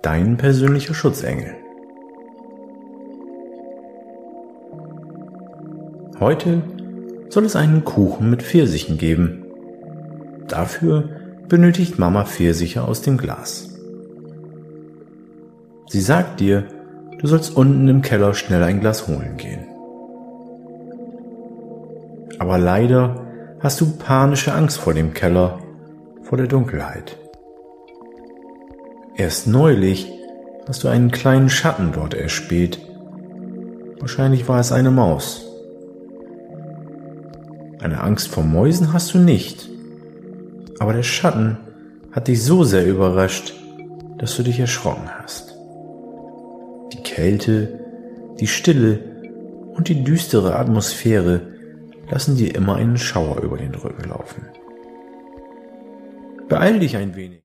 dein persönlicher Schutzengel. Heute soll es einen Kuchen mit Pfirsichen geben. Dafür benötigt Mama Pfirsiche aus dem Glas. Sie sagt dir, du sollst unten im Keller schnell ein Glas holen gehen. Aber leider hast du panische Angst vor dem Keller, vor der Dunkelheit. Erst neulich hast du einen kleinen Schatten dort erspäht. Wahrscheinlich war es eine Maus. Eine Angst vor Mäusen hast du nicht, aber der Schatten hat dich so sehr überrascht, dass du dich erschrocken hast. Die Kälte, die Stille und die düstere Atmosphäre lassen dir immer einen Schauer über den Rücken laufen. Beeil dich ein wenig.